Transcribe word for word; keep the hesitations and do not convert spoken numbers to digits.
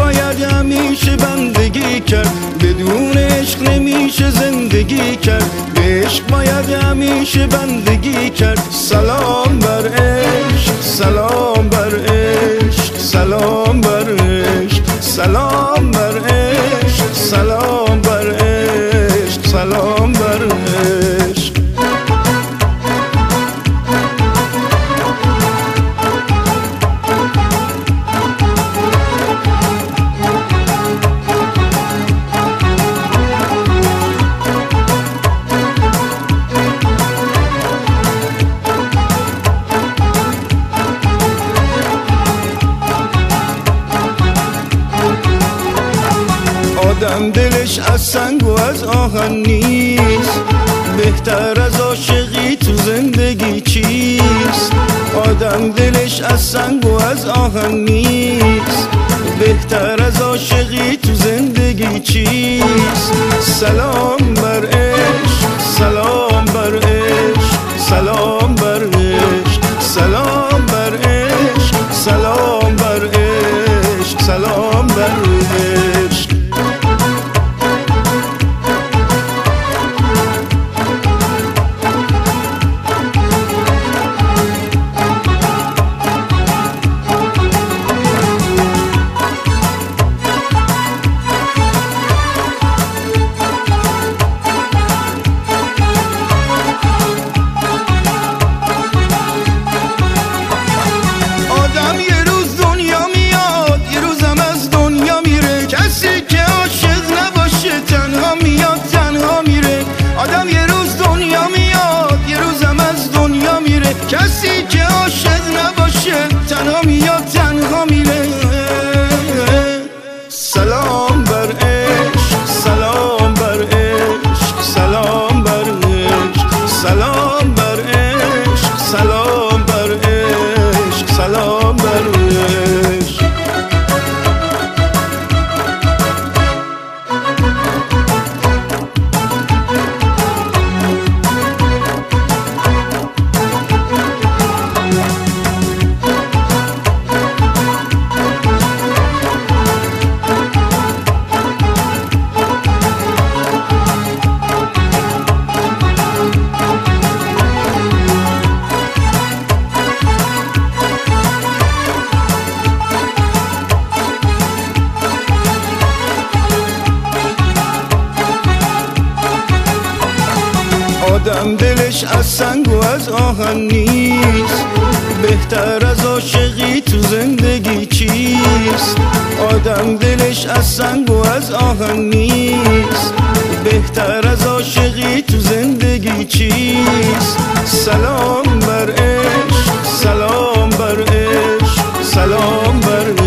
باید همیشه بندگی کرد، بدون عشق نمیشه زندگی کرد. به عشق باید همیشه بندگی کرد. سلام بر عشق، سلام بر عشق، سلام بر عشق، سلام بر عشق، سلام بر عشق، سلام بر عشق. آدم دلش از سنگ و از آهن نیست، بهتر از عاشقی تو زندگی چیست؟ آدم دلش از سنگ و از آهن نیست، بهتر از عاشقی تو زندگی چیست؟ سلام بر عشق، سلام بر عشق، سلام بر عشق، سلام بر عشق، سلام بر عشق، سلام بر عشق. کسی که عاشق نباشه تنها میاد تنها میره. سلام بر عشق، سلام بر عشق، سلام بر عشق، سلام بر عشق، سلام بر عشق، سلام بر عشق. آدم دلش از سنگ و از آهن نیست، بهتر از عاشقی تو زندگی چیست؟ آدم دلش از سنگ و از آهن نیست، بهتر از عاشقی تو زندگی چیست؟ سلام بر عشق، سلام بر عشق، سلام بر عشق.